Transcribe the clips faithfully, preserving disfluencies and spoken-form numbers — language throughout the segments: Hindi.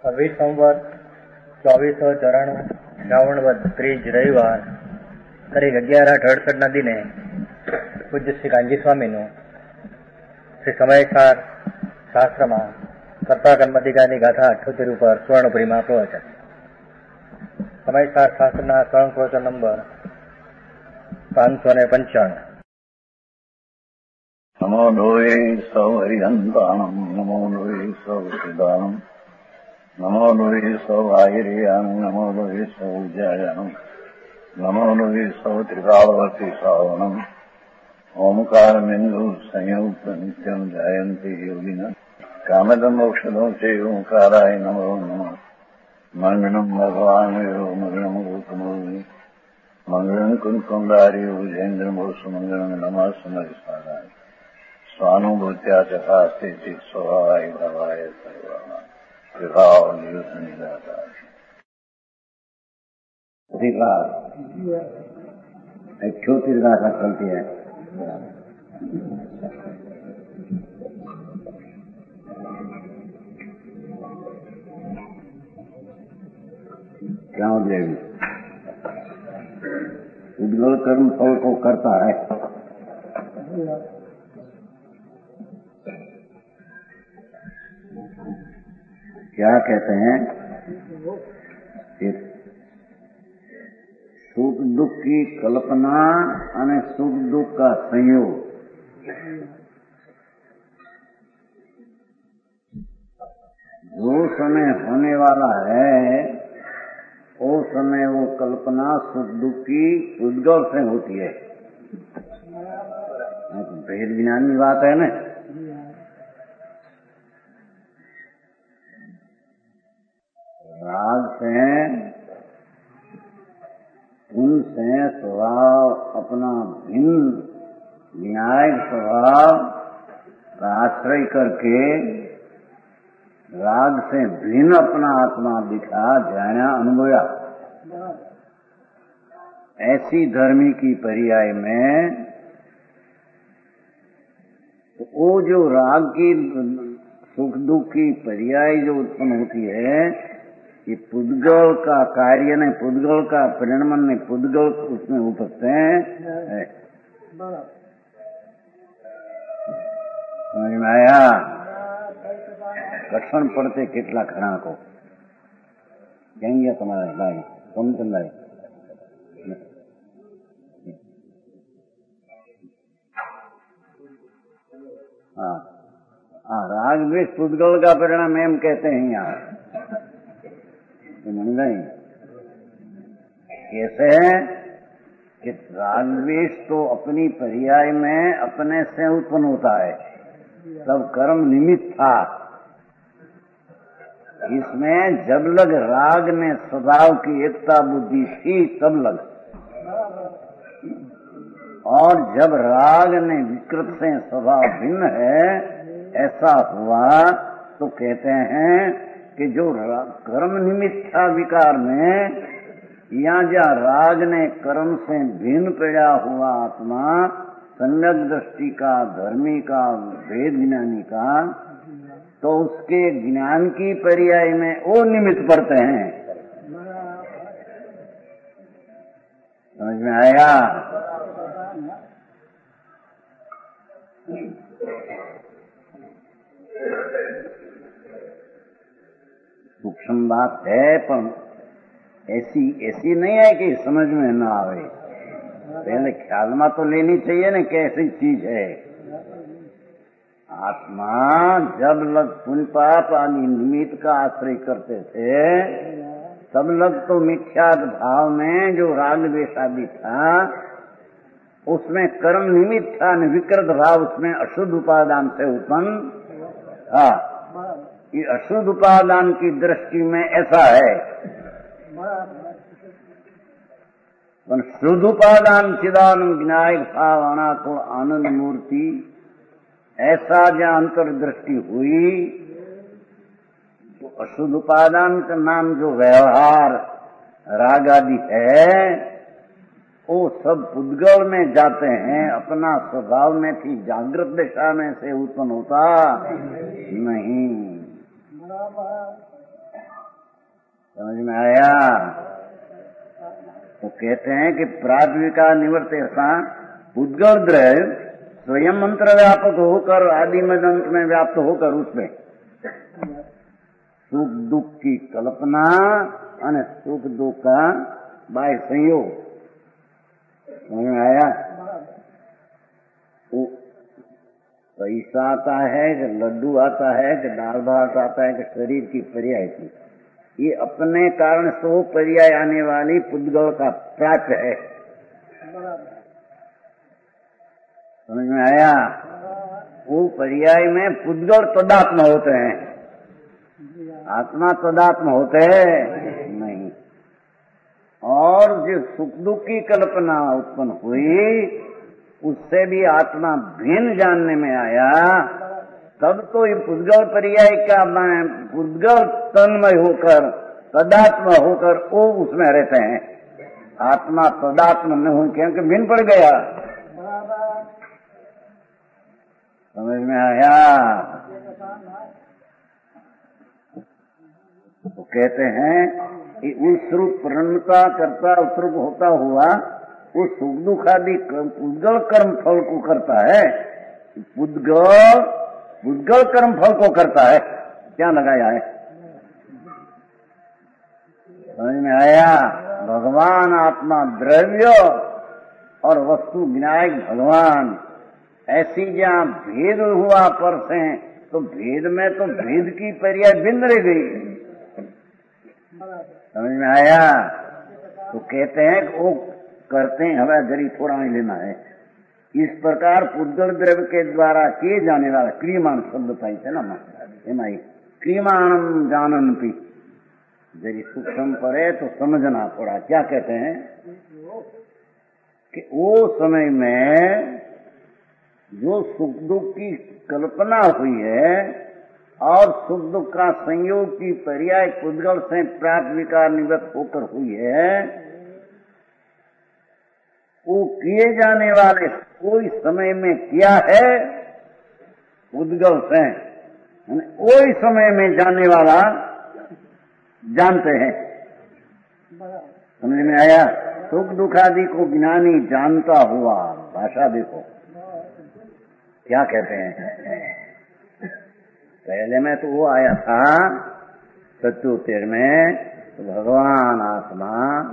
છવ્વીસ સંવત ચોવીસો ચોરાણું શ્રાવણ વદ ત્રીજ રવિવાર તારીખ અગિયાર આઠ અડસઠના દિને પૂજ્ય શ્રી કાંજી સ્વામીનું શ્રી સમયસાર શાસ્ત્રમાં કર્તા કર્મધિકારની ગાથા અઠ્યોતેર ઉપર સ્વર્ણપુરીમાં પ્રવચન. સમયસાર શાસ્ત્રના સ્વર્ણ પ્રવચન નંબર પાંચસો ને પંચાણું. નમો લોહે સૌ હરિહંતાણમ નમો લોહે સૌ સિદ્ધાણમ નમો લોહે સૌ આયર્યામ નમો લોહે સૌ જયાનમ નમો લોહે સૌ ત્રિકાળવતી શ્રાવણમ ઓમકાર બિંદુ સંયુક્ત નિત્યમ જયંતી યોગિન કામદમ મોક્ષદો છે ઓંકારાય નમો નમઃ. મંગળમ ભગવાન મંગળમ ગૌતમોની મંગળમ કુંકુંડાર્યો જૈન્દ્ર મોક્ષ મંગળમ નમઃ સમયસારાય સ્વાનુભૂત્યા ચકાસ્તે ચિત સ્વભાવાય ભવાય સર્વમાં વિભાવ નિયુત નિરાકાર. अधिकार अठ्योतिर गाथा चलती है. क्या हो जाएगी? उद्गल कर्म फल को करता है. क्या कहते हैं? सुख दुख की कल्पना અને सुख दुख का संयोग जो समय होने वाला है वो समय वो कल्पना सुख दुख की उद्गल से होती है. भेद ज्ञान की बात है ना. राग से उनसे स्वभाव अपना भिन्न न्यायिक स्वभाव का आश्रय करके राग से भिन्न अपना आत्मा दिखा जाना अनुभवा. ऐसी धर्मी की पर्याय में तो वो जो राग की सुख दुख की पर्याय जो उत्पन्न होती है ये पुद्गल का कार्य ने पुद्गल का परिणमन ने पुद्गल उसमें उपस्थित है. समझ में आया? कठण पड़ते કેટલા ઘણા को ક્યાં ગયા તમારે ભાઈ સોમચંદાઈ? हाँ हाँ राग द्वेष पुद्गल का परिणाम एम कहते हैं यहाँ. नहीं कैसे है कि राग द्वेष तो अपनी पर्याय में अपने से उत्पन्न होता है. सब कर्म निमित्त था. इसमें जब लग राग में स्वभाव की एकता बुद्धि थी तब लग, और जब राग ने विकृत से स्वभाव भिन्न है ऐसा हुआ तो कहते हैं कि जो कर्म निमित्त विकार में या जहाँ राग ने कर्म से भिन्न पैदा हुआ आत्मा सम्यक दृष्टि का धर्मी का वेद ज्ञानी का तो उसके ज्ञान की पर्याय में वो निमित्त पड़ते हैं. समझ में आया? सूक्ष्म बात है पर ऐसी ऐसी नहीं है कि समझ में न आवे. पहले ख्याल में तो लेनी चाहिए ना कैसी चीज है. आत्मा जब लग पुण्य पाप आदि निमित्त का आश्रय करते थे तब लग तो मिथ्यात्व भाव में जो राग द्वेष आदि था उसमें कर्म निमित्त था न विकृत भाव उसमें अशुद्ध उपादान से उत्पन्न था. ये अशुद्ध उपादान की दृष्टि में ऐसा है. शुद्ध उपादान चिदानंद विनायक भावना को आनंद मूर्ति ऐसा जहाँ अंतर्दृष्टि हुई तो अशुद्ध उपादान का नाम जो व्यवहार राग आदि है वो सब पुद्गल में जाते हैं. अपना स्वभाव में थी जागृत दिशा में से उत्पन्न होता नहीं. समझ में आया? तो कहते हैं कि प्राद्विका निवर्त ऐसा उद्गल द्रव्य स्वयं मंत्र व्यापक होकर आदि मध्य अंत में व्याप्त होकर उसमें सुख दुख की कल्पना और सुख दुख का बाह्य संयोग। समझ में आया? वो पैसा आता है कि लड्डू आता है कि दाल भात आता है कि शरीर की पर्याय की, ये अपने कारण सो पर्याय आने वाली पुद्गल का प्राप्य है। समझ में आया? वो पर्याय में पुद्गल तदात्म होते हैं, आत्मा तदात्म होते नहीं। और जो सुख दुख की कल्पना उत्पन्न हुई उससे भी आत्मा भिन्न जानने में आया, तब तो ये पुद्गल पर्याय का पुद्गल तन्मय होकर तदात्म होकर वो उसमें रहते हैं। आत्मा तदात्म न हो क्योंकि भिन्न पड़ गया। समझ में आया? तो कहते हैं कि उस रूप प्रणता करता उस रूप होता हुआ वो सुख दुख आदि पुद्गल कर्म फल को करता है। पुद्गल पुद्गल कर्म फल को करता है। क्या लगाया है? समझ में आया? भगवान आत्मा द्रव्य और वस्तु विनायक भगवान, ऐसी जहाँ भेद हुआ पर से तो भेद में तो भेद की पर्याय भिन्न रह गई। समझ में आया? तो कहते हैं कि वो करते हैं, हमें गरीब थोड़ा ही लेना है। इस प्रकार पुद्गल द्रव्य के द्वारा किए जाने वाला क्रियमाण शब्द पाई थे ना माई, क्रियमाणम जानन पी, यदि सूक्ष्म पड़े तो समझना पड़ा। क्या कहते हैं कि वो समय में जो सुख दुख की कल्पना हुई है और सुख दुख का संयोग की पर्याय पुद्गल से प्राप्त विकार निवृत्त होकर हुई है, वो किए जाने वाले कोई समय में किया है पुद्गल से, कोई समय में जानने वाला जानते हैं। समझ में आया? सुख दुख आदि को ज्ञानी जानता हुआ, भाषा देखो क्या कहते हैं। पहले में तो वो आया था सत्योत्तर में, तो भगवान आत्मा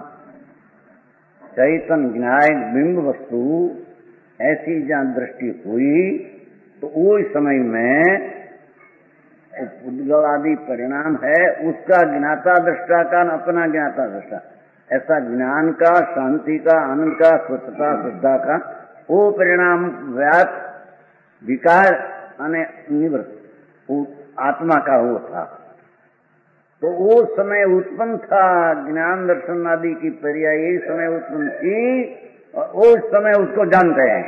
चैतन्य ज्ञान बिंब वस्तु ऐसी जहाँ दृष्टि हुई तो वो इस समय में पुद्गल आदि परिणाम है, उसका ज्ञाता दृष्टा का न अपना ज्ञाता दृष्टा, ऐसा ज्ञान का, शांति का, आनंद का, स्वच्छता श्रद्धा का वो परिणाम व्याप्त विकार अने निवृत्त आत्मा का वो था। तो वो समय उत्पन्न था, ज्ञान दर्शन आदि की पर्याय यही समय उत्पन्न थी और उस समय उसको जानते हैं।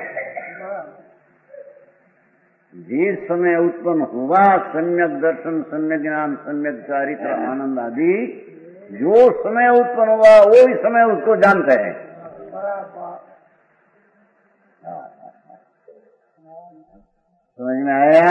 जिस समय उत्पन्न हुआ सम्यक दर्शन, सम्यक ज्ञान, सम्यक चारित्र, आनंद आदि, जो समय उत्पन्न हुआ वो ही समय उसको जानते हैं। समझ में आया?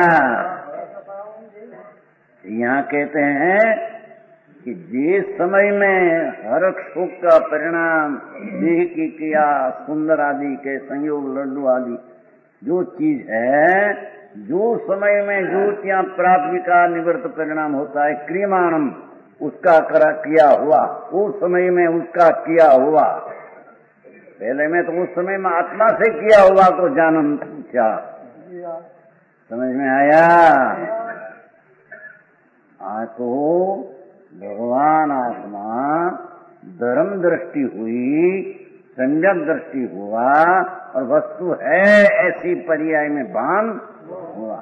यहाँ कहते हैं कि जिस समय में हर्ष सुख का परिणाम, देह की क्रिया, सुंदर आदि के संयोग, लड्डू आदि जो चीज है, जो समय में जो ત્યાં प्राप्त विकार निवृत्त परिणाम होता है, क्रियमाणम उसका करा किया हुआ, उस समय में उसका किया हुआ। पहले में तो उस समय में आत्मा से किया हुआ को जानन क्या। समझ में आया? आ तो भगवान आत्मा धर्म दृष्टि हुई, संयम दृष्टि हुआ और वस्तु है ऐसी पर्याय में भान हुआ।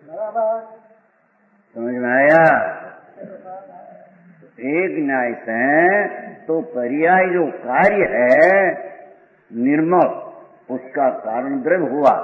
समझ में आया? एक न्याय से तो पर्याय जो कार्य है निर्मल, उसका कारण द्रव्य हुआ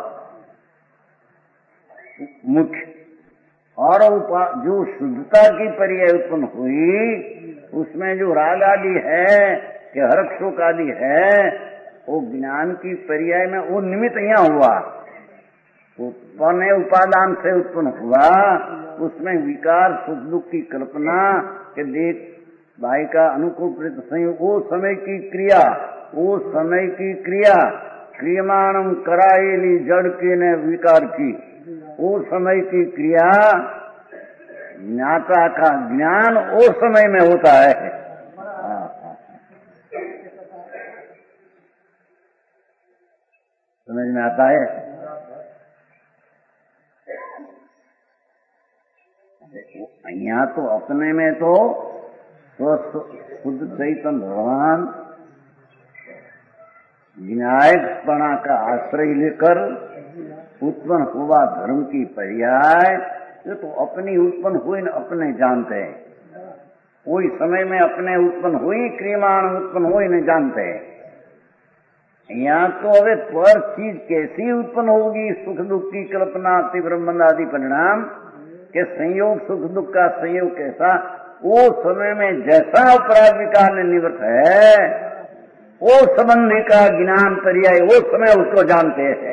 मुख्य, और जो शुद्धता की पर्याय उत्पन्न हुई उसमें जो राग आदि है कि हर्ष शोक आदि है, वो ज्ञान की पर्याय में वो निमित्त यहाँ हुआ, उत्पन्न उपादान से उत्पन्न हुआ, उसमें विकार सुख दुख की कल्पना के देख बाई का अनुकूल प्रति संयोग, वो समय की क्रिया, वो समय की क्रिया क्रियमाणम कराएली जड़ के ने विकार की, वो समय की क्रिया ज्ञाता का ज्ञान वो समय में होता है। समझ में आता है? यहाँ तो अपने में तो शुद्ध चैतन्य भगवान विनायकपणा का आश्रय लेकर उत्पन्न हुआ धर्म की पर्याय, ये तो अपनी उत्पन्न हुई न अपने जानते हैं। कोई समय में अपने उत्पन्न हुई, क्रियमाण उत्पन्न हुई न जानते हैं। यहाँ तो अवे पर चीज कैसी उत्पन्न होगी, सुख दुख की कल्पना, तीव्र मंद आदि परिणाम के संयोग, सुख दुख का संयोग कैसा, वो समय में जैसा अपराध विकार में निवृत्त है, वो संबंधी का ज्ञान पर्याय वो समय उसको जानते हैं।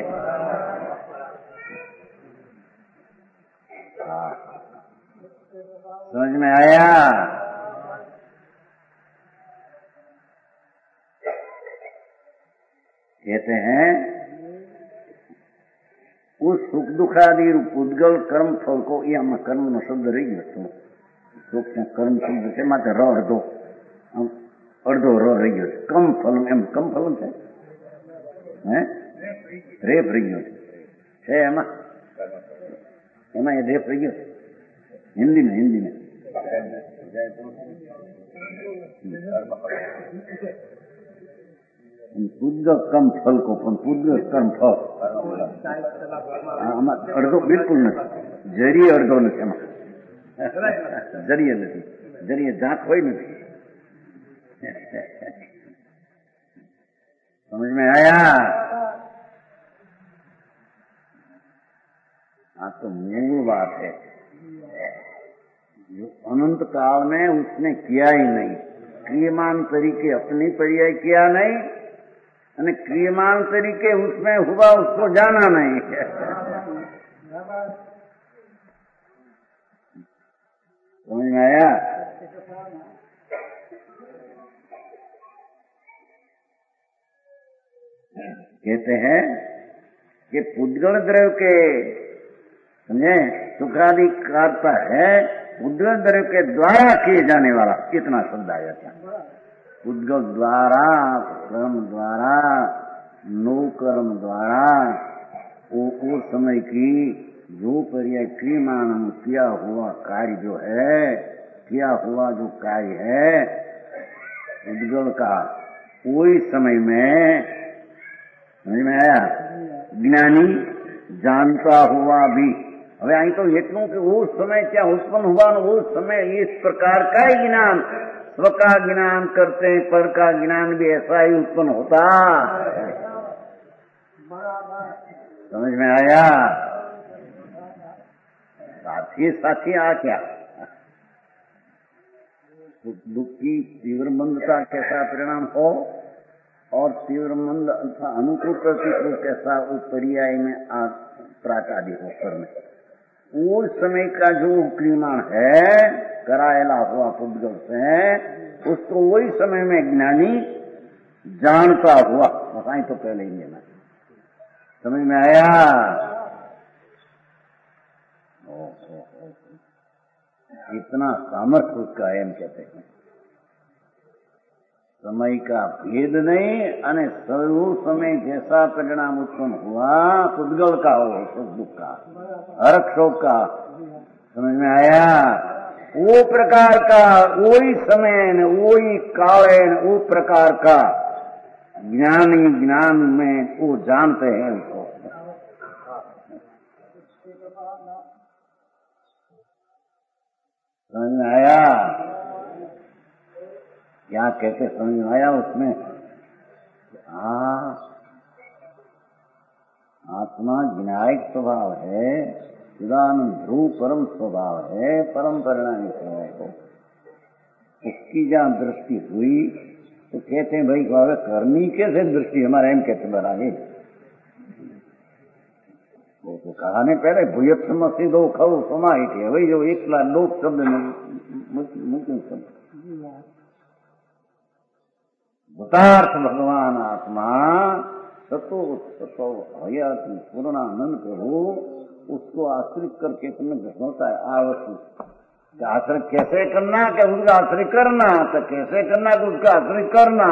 समझ में आया? कहते हैं उस सुख दुखादि उद्गल कर्म फल को, ये हम कर्म नो शब्द रही गयो, सुख कर्म शब्द से मात्र र अर्धो अर्धो र रही गयो, कम फल एम कम फल है रेप रही गयो है एमा एमा ये रेप रही गयो हिंदी में हिंदी में પૂદ્ગલ કમ ફલ કો પણ પૂદ્ગલ કર્મ ફળ આમાં અડધો બિલકુલ નથી, જરીએ અડધો નથી, એમાં જરીએ નથી, જરીએ જાત હોય નથી। समझ में आया? हाँ, तो मूल बात है जो अनंत काल में उसने किया ही नहीं, क्रियमान तरीके अपनी पर्याय किया नहीं, અને क्रियमान तरीके उसमें हुआ उसको जाना नहीं। समझ में आया? कहते हैं कि पुद्गल द्रव्य के समझे सुखादि करता है, पुद्गल द्रव्य के द्वारा किए जाने वाला, कितना शब्द आ जाता है। पुद्गल द्वारा, कर्म द्वारा, नो कर्म द्वारा, वो उस समय की जो पर्याय क्रियमाण किया हुआ कार्य जो है, किया हुआ जो कार्य है पुद्गल का, वही समय में समझ में आया, ज्ञानी जानता हुआ भी। હવે અહીં તો એટલું કે उस समय क्या उत्पन्न हुआ न उस समय इस प्रकार का ही ज्ञान, स्व का ज्ञान करते हैं, पर का ज्ञान भी ऐसा ही उत्पन्न होता। समझ में आया? साथी साथी आ क्या दुख की तीव्र मंदता कैसा परिणाम हो और तीव्र मंद अथवा अनुकूल प्रतिकूल कैसा उस पर्याय में प्राकादि हो कर में उस समय का जो क्रियमाण है करायला हुआ पुद्गल से, उसको वही समय में ज्ञानी जानता हुआ, बताएं तो पहले ही लेना। समझ में आया? ओ, ओ, ओ, इतना सामर्थ्य उसका एम कहते हैं, समय का भेद नहीं, अने सर्व समय जैसा परिणाम उत्पन्न हुआ पुद्गल का हो, सुख दुख का, हर्ष शोक का, समझ में आया? वो प्रकार का वही समय न वही काल न वो प्रकार का ज्ञानी ज्ञान में वो जानते हैं उसको। समझ में आया? क्या कहते समझ में आया उसमें? हाँ, आत्मा ज्ञायक स्वभाव है, चिदानंद ध्रुव परम स्वभाव है, परम परिणामी स्वभाव को उसकी जहाँ दृष्टि हुई तो कहते हैं भाई को करनी कैसे दृष्टि हमारे एम कहते बनाए वो तो कहा ने पहले भूयत समस्ती दो खो समाहित है वही जो एक लोक शब्द मुख्य शब्द भूतार्थ भगवान आत्मा सतो सतो हयाति पूर्णानंद प्रभु, उसको आश्रित करके तुम्हें घटोता है आवश्यक। आश्रय कैसे करना कि उसका आश्रय करना, तो कैसे करना कि उसका आश्रय करना।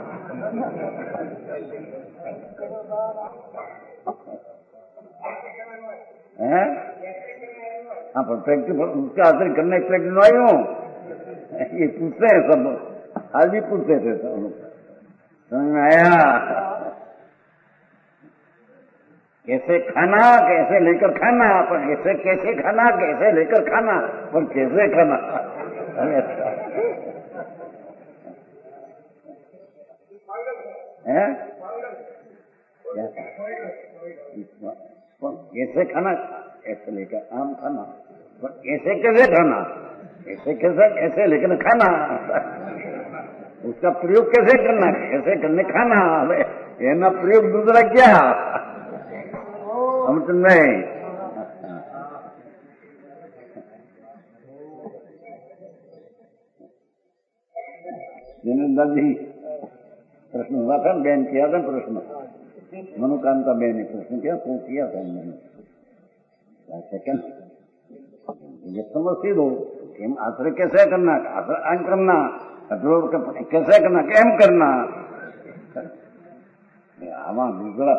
है आप प्रैक्टिस उसका आश्रय करने के लिए आई हूँ, ये पूछते हैं सब, आज भी पूछते थे सब लोग। समझ में आया? कैसे खाना, कैसे लेकर खाना, पर कैसे कैसे खाना, कैसे लेकर खाना, पर कैसे खाना। अच्छा है कैसे खाना, ऐसे लेकर आम खाना, पर कैसे कैसे खाना, ऐसे कैसे ऐसे लेकर खाना, उसका प्रयोग कैसे करना, कैसे करने खाना, ये ना प्रयोग दूसरा क्या हम तो नहीं। दादी प्रश्न हुआ था, बहन किया था प्रश्न, मनोकांता बहन ने प्रश्न किया, तो किया था मैंने सेकंड ये समझ दो कि आश्रय कैसे करना, आश्रय आम करना, कैसे करना, कैम करना, आवा दूसरा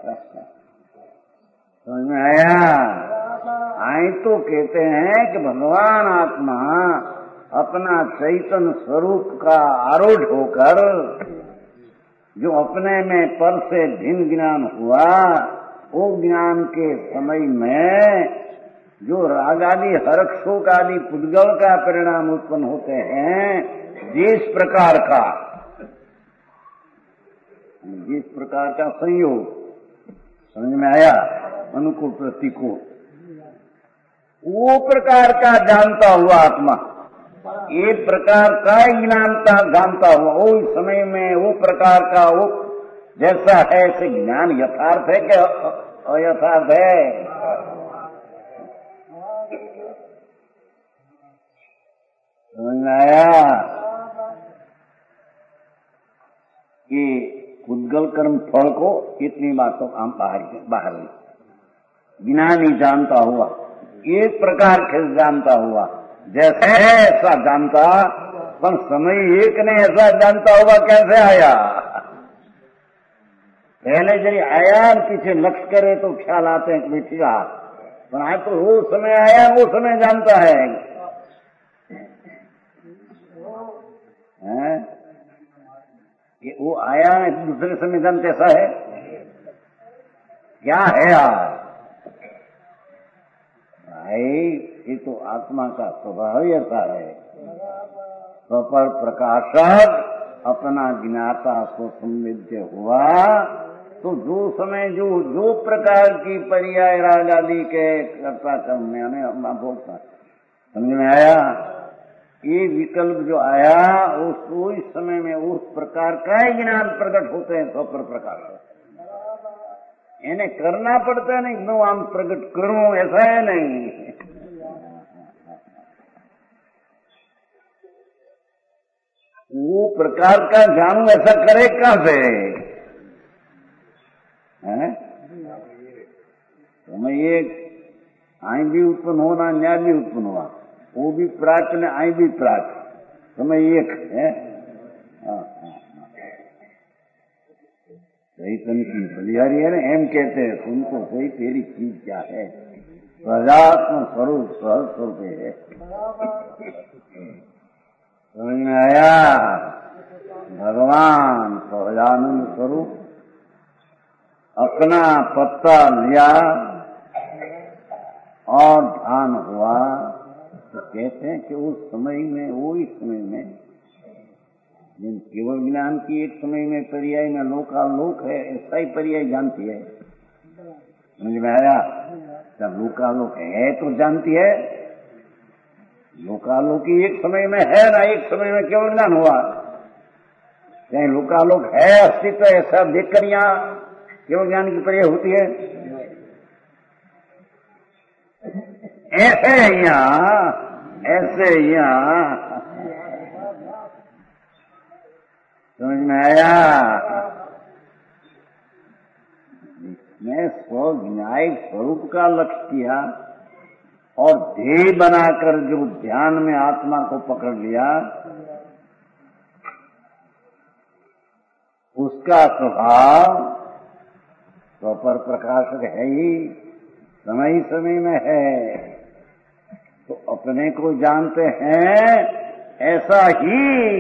समझ में आया? आई तो कहते हैं कि भगवान आत्मा अपना चैतन्य स्वरूप का आरूढ़ होकर जो अपने में पर से भिन्न ज्ञान हुआ, वो ज्ञान के समय में जो राग आदि हर्ष शोक आदि पुद्गल का परिणाम उत्पन्न होते हैं, जिस प्रकार का जिस प्रकार का संयोग समझ में आया, अनुकूल प्रतिकूल, वो प्रकार का जानता हुआ आत्मा, एक प्रकार का ज्ञानता जानता हुआ, वो समय में वो प्रकार का वो जैसा है ऐसे ज्ञान यथार्थ है कि अयथार्थ है? समझ में आया कि उद्गल कर्म फल को इतनी बातों हम बाहर बाहर ज्ञानी जानता हुआ, एक प्रकार से जानता हुआ, जैसे ऐसा जानता, पर समय एक ने ऐसा जानता होगा कैसे आया? पहले जब आया पीछे लक्ष्य करे तो ख्याल आते हैं कि ठीक है, पर आज तो वो समय आया वो समय जानता है, है? कि वो आया दूसरे समय जानते ऐसा है क्या है यार भाई? ये तो आत्मा का स्वभाव ही ऐसा है। स्वपर प्रकाशक अपना ज्ञाता को संवेद्य हुआ तो जो समय जो जो प्रकार की पर्याय राग आदि के कर्ता करने में भोगता, समझ में आया? ये विकल्प जो आया उस उस समय में उस प्रकार का ही ज्ञान प्रकट होते हैं। स्वपर प्रकाश इन्हें करना पड़ता है, नहीं नो हम प्रकट करूं ऐसा है नहीं। वो प्रकार का जानू ऐसा करे कहां से? मैं ये आई भी उत्पन्न होना, न्याय भी उत्पन्न हुआ, वो भी प्राच ने आई भी प्राच, समय एक है। सही तन की बलिहारी है ना, एम कहते हैं सुनको सही तेरी चीज क्या है, प्रजात्म स्वरूप सहज स्वरूप है। समझ में आया? भगवान सहजानंद स्वरूप अपना पत्ता लिया और ध्यान हुआ, तो कहते हैं कि उस समय में वो इस समय में केवल ज्ञान की एक समय में पर्याय में लोकालोक है, ऐसा ही पर्याय जानती है। समझ में आया? जब लोकालोक है तो जानती है, लोकालोक ही एक समय में है ना, एक समय में केवल ज्ञान हुआ। कहीं लोकालोक है अस्तित्व ऐसा देखकर यहाँ केवल ज्ञान की पर्याय होती है? ऐसे यहाँ ऐसे यहाँ समझ में आया? इसमें स्व न्यायिक स्वरूप का लक्ष्य किया और ध्येय बनाकर जो ध्यान में आत्मा को पकड़ लिया, उसका स्वभाव स्वपर प्रकाशक है ही, समय समय में है। तो अपने को जानते हैं, ऐसा ही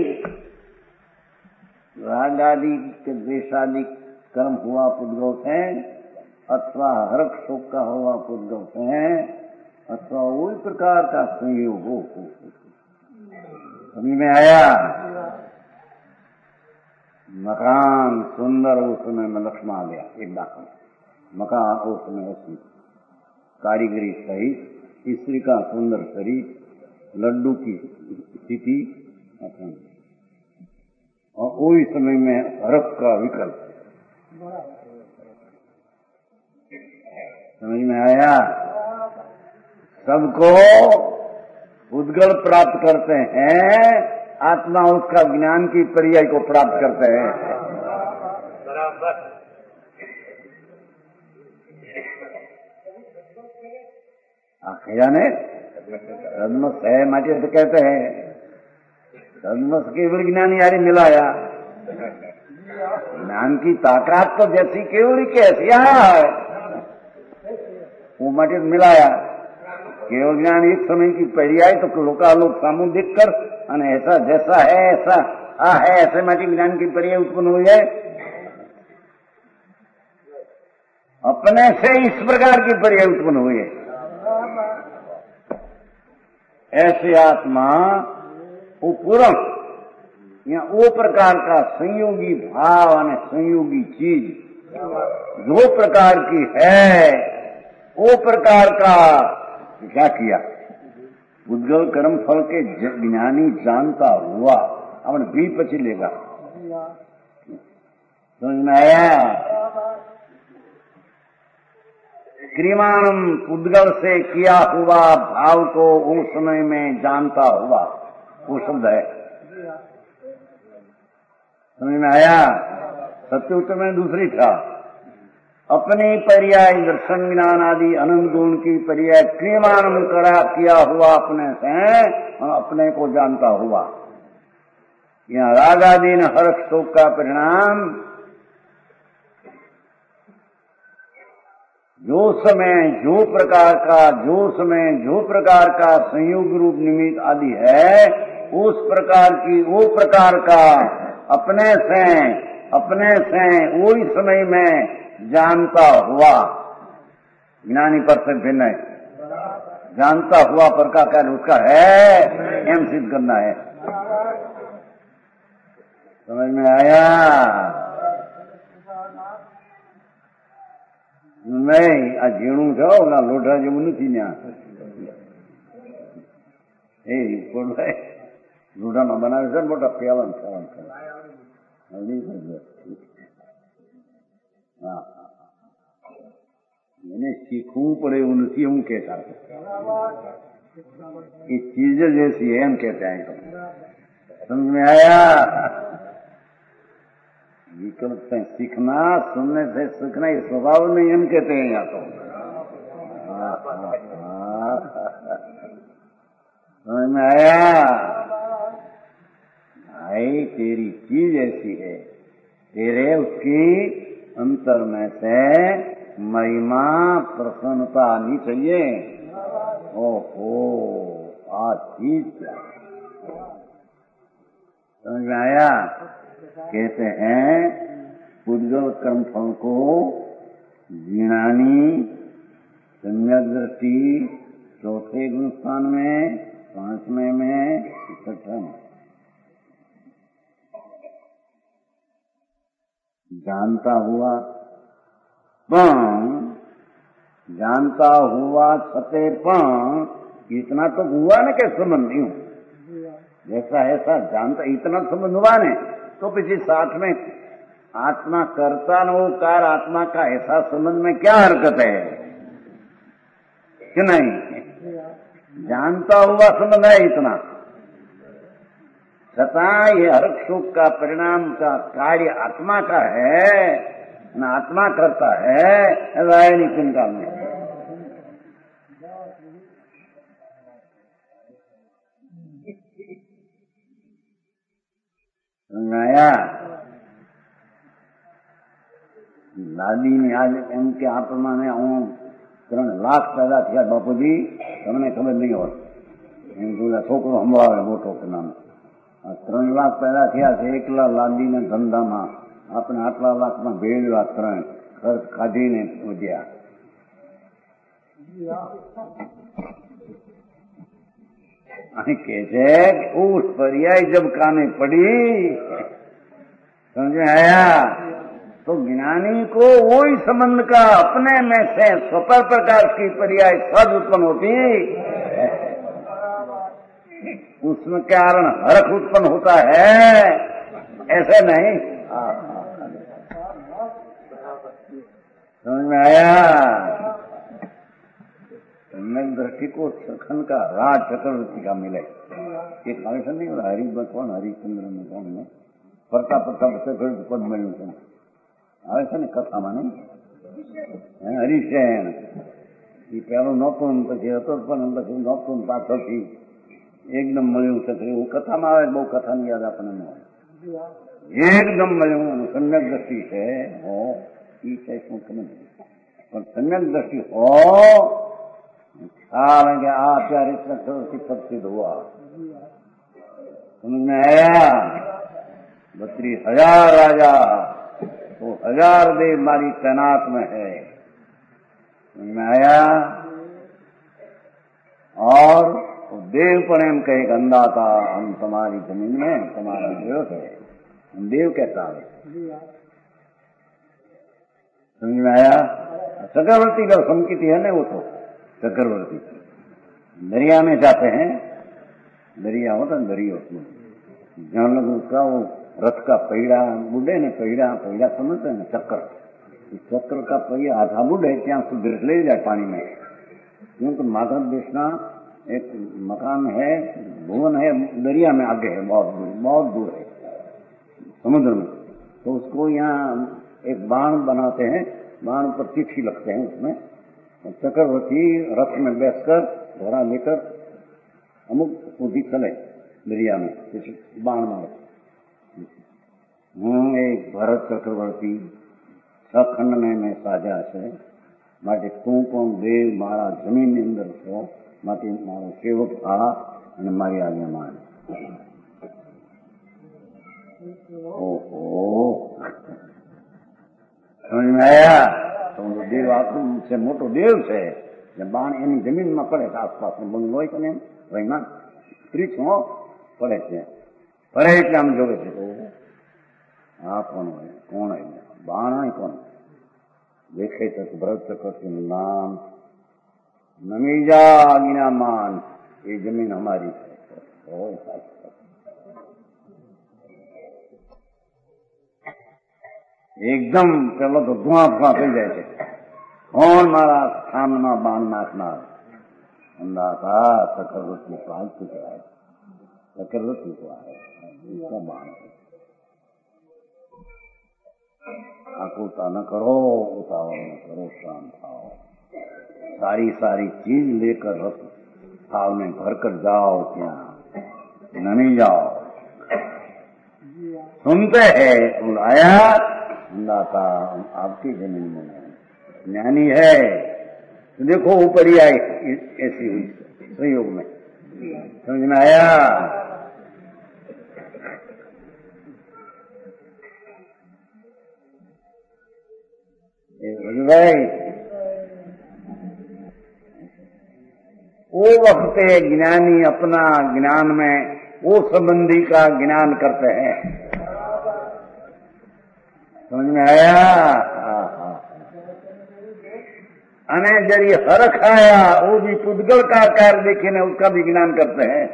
राग आदि के द्वेषादि कर्म हुआ पुद्गल से, अथवा हर्ष शोक का हुआ पुद्गल से, अथवा वही प्रकार का संयोग हो। समझ में आया? मकान सुंदर, उस समय में लक्ष्मण आ गया एक डाक मकान, उस समय उसकी कारीगरी सहित, स्त्री का सुंदर शरीर, लड्डू की स्थिति, और वही समय में हर्ष का विकल्प। समझ में आया? सबको उद्गल प्राप्त करते हैं, आत्मा उसका ज्ञान की पर्याय को प्राप्त करते हैं। आखिया ने सदमस है माटी तो कहते हैं, सदमस केवल ज्ञान यारी मिलाया, ज्ञान की ताकत तो जैसी केवल कैसी है, वो माटी मिलाया। केवल ज्ञान एक समय की पर्याय तो लोकालोक सामुदिक कर, અને ऐसा जैसा है ऐसा आ है ऐसे माटी ज्ञान की पर्याय उत्पन्न हुई है। अपने से इस प्रकार की पर्याय उत्पन्न हुई है। ऐसे आत्मा वो पूर्ण या वो प्रकार का संयोगी भाव और संयोगी चीज जो प्रकार की है, वो प्रकार का क्या किया, उद्गल कर्म फल के ज्ञानी जानता हुआ अपने भी पची लेगा। समझ में आया? क्रियमाणम उद्गल से किया हुआ भाव को उस समय में जानता हुआ, वो शब्द है। समझ में आया? सत्य उत्तर में दूसरी था, अपने पर्याय दर्शन ज्ञान आदि अनंत गुण की पर्याय क्रियमाणम करा किया हुआ अपने से और अपने को जानता हुआ। यहाँ राग आदि न हर्ष शोक का परिणाम जो समय जो प्रकार का जो समय जो प्रकार का संयोग रूप निमित्त आदि है, उस प्रकार की वो प्रकार का अपने से अपने से वही समय में जानता हुआ ज्ञानी पर से भिन्न है। जानता हुआ पर का क्या उसका है, एम सिद्ध करना है। समझ में आया? नहीं आ झीणू छो ना लोढ़ा जेवुं નથી न्या ए बोले लोढ़ाમાં બનાવે છે મોટા પેલન પેલન હા એને શીખવું પડે એવું નથી એવું કહેતા ये चीजें जैसी है हम कहते हैं। तो समझ में आया? विकल्प से सीखना, सुनने से सीखना ये स्वभाव नहीं हम कहते हैं यहाँ तो। समझ में आया? भाई तेरी चीज ऐसी है, तेरे उसकी अंतर में से महिमा प्रसन्नता आनी चाहिए। ओहो आ चीज क्या, समझ में आया? कहते हैं उद्गल कर्म फल को ज्ञानी सम्यक दृष्टि चौथे गुण स्थान में, पांचवें में, छठे में जानता हुआ, पण जानता हुआ छते पण इतना तो हुआ न के संबंध नहीं हूं, जैसा ऐसा जानता इतना संबंध हुआ ने तो पीछे साथ में आत्मा करता न वो कार आत्मा का ऐसा संबंध में क्या हरकत है कि नहीं? जानता हुआ संबंध है इतना, छतां ये हर सुख का परिणाम का कार्य आत्मा का है, न आत्मा करता है, राय नहीं चिंता में। नया लादी ने आज एम के आप प्रमाणे हूँ ત્રણ લાખ પેદા થયા બાપુજી, તમને ખબર નહીં હોય એમ પેલા છોકરો સંભાળે મોટો કે નામ ત્રણ લાખ પેદા થયા છે એકલા લાદીના ધંધામાં આપણે આટલા લાખમાં ભેળવ્યા ત્રણ ખર્ચ કાઢીને વધ્યા. અહીં કે છે ઉસ पर्याय जब काने पड़ी समझ में आया तो ज्ञानी को वही संबंध का अपने में से स्वपर प्रकाश की पर्याय सद उत्पन्न होती, उसमें कारण हरख उत्पन्न होता है, ऐसे नहीं. समझ में आया. सम्यक दृष्टि को सखन का राज चक्रवर्ती का मिले. एक आवेशन नहीं हो रहा हरि कौन हरिश्चंद्र में कौन है फरता फरता चक्रवर्ती पद मिलू આવે છે ને કથામાં નહીં હરિશેન એ પેલું નહોતું પછી હતો પણ પછી નહોતું પાછળથી એકદમ મળ્યું છે એવું કથામાં આવે. બહુ કથાની યાદ આપણને ન હોય. એકદમ મળ્યું અને સમ્યક દ્રષ્ટિ છે હો એ છે શું ખબર નથી પણ સમ્યક દ્રષ્ટિ હો ખ્યાલ કે આ અત્યારે શિક્ષિત હોવા સમજ में आया. बत्तीस हजार राजा तो हजार देव मारी तैनात में है में आया. और तो देव पर एम कहे अंधा था हम तुम्हारी जमीन में तुम्हारा देव है हम देव कहता है. समझ में आया. चक्रवर्ती का संकेत है ना वो तो चक्रवर्ती दरिया में जाते हैं. दरिया होता है दरिया उसमें जहाँ लग उसका वो रथ का पहिया बुढ़े ने पहिया पहिया समझते हैं चक्कर चक्र का पहिया आधा बुढ़े ત્યાં સુધી ले जाए पानी में. क्योंकि माधव देशना एक मकान है भवन है दरिया में आगे है बहुत दूर बहुत दूर है समुद्र में. तो उसको यहाँ एक बाण बनाते हैं. बाण पर तिथि लगते हैं उसमें. चक्रवर्ती रथ में बैठकर घोड़ा लेकर अमुक सूदी चले दरिया में बाण मारे. હું એક ભરત ચક્રવર્તી સખંડને મેં સાજા છે માટે તું પણ દેવ મારા જમીનની અંદર છો માટે મારો સેવક થા અને મારી આજ્ઞા માન. ઓહો સમજ में आया. તો દેવ આટલું છે મોટો દેવ છે ને બાણ એની જમીનમાં પડે છે આસપાસનો બંગલો હોય છે ને એમાં ત્રીસો પડે છે ફરે એટલે આમ જોવે છે. આ કોણ હોય કોણ હોય બાણ હોય કોણ દેખે તો ભરત ચક્રવર્તીનું નામ નમી જા આજ્ઞામાન એ જમીન અમારી છે. એકદમ પેલો તો ધુઆ ફુઆ થઈ જાય છે. કોણ મારા સ્થાનમાં બાણ નાખનાર અંદાતા ચક્રવર્તી પાલ ચુક્યા चक्रवर्ती को आए इसका बाण है. आकुलता न करो उतावल न करो शांत आओ. सारी सारी चीज लेकर रथ थाल में भर कर जाओ क्या नहीं जाओ. सुनते हैं बुलाया दाता आपकी जमीन में ज्ञानी है तो देखो ऊपर ही आई ऐसी हुई संयोग में. समझ में आया. भाई वो वक्त ज्ञानी अपना ज्ञान में वो संबंधी का ज्ञान करते हैं. समझ में आया. अने जरिए हरख आया वो भी पुद्गल का आकार देखे ने उसका भी ज्ञान करते हैं.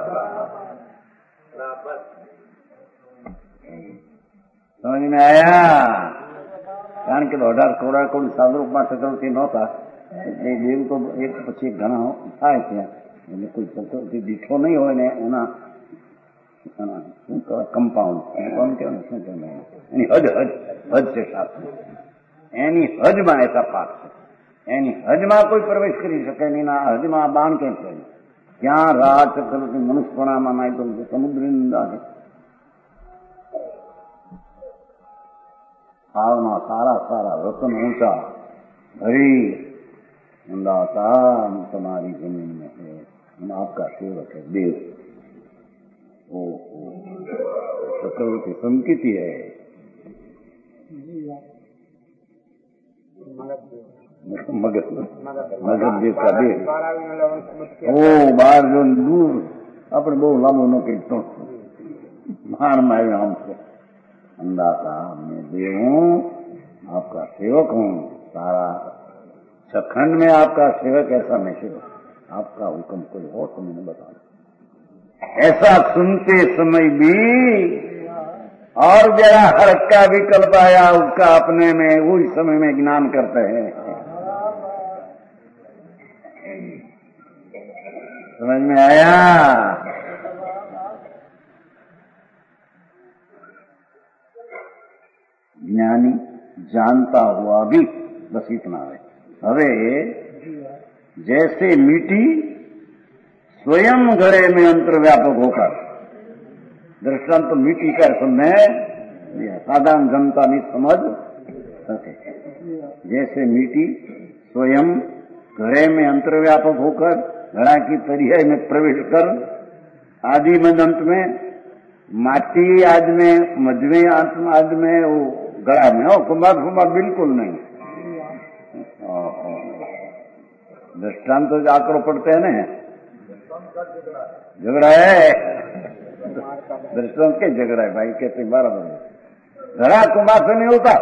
समझ में आया. કારણ કે અઢાર કરોડ કોણ સાદરૂપમાં ચક્રવર્તી નહોતા એટલે દેવ તો એક પછી ઘણા થાય ત્યાં એટલે કોઈ ચક્રવર્તી દીઠો નહીં હોય ને એના कंपाउंड कंपाउंड क्या શું કહેવાય એની હદ હદ હદ છે શાસ્ત્ર એની હદમાં એસા પાક છે એની હદમાં કોઈ પ્રવેશ કરી શકે નહીં ના હદમાં બાણ કેમ છે ક્યાં રાજ ચક્રવર્તી મનુષ્યપણામાં નાય તો સમુદ્રની નિંદા છે ભાવના સારા સારા રતન ઊંચા ભરી अंदाता तुम्हारी जमीन में है हम आपका सेवक है देव ओ चक्रवर्ती संकिति है मगध मगध देव का देव ओ बार जो दूर अपने बहु लाभो न कहीं तो मान मारे हमसे अंदाता मैं देव हूँ आपका सेवक हूँ सारा सखंड में आपका सेवक ऐसा मैं सेवक आपका हुक्म कोई हो तो मैंने बता ऐसा सुनते समय भी और जरा हर्ष का विकल्प आया उसका अपने में उस समय में ज्ञान करते हैं समझ में आया ज्ञानी जानता हुआ भी बस इतना है હવે जैसे मिट्टी स्वयं घड़े में अंतर्व्यापक होकर दृष्टांत तो मिट्टी का समय साधारण जनता नहीं समझ सके जैसे मिट्टी स्वयं घड़े में अंतर्व्यापक होकर घड़ा की पर्याय में प्रवेश कर आदि मध्य अंत में माटी आदि में मध्य आदि में वो घड़ा में हो कुमार कुमार बिल्कुल नहीं दृष्टांत तो आकड़ो पड़ते हैं ना झगड़ा है दृष्टांत के झगड़ा है भाई कहते बराबर घड़ा कुमार से नहीं होता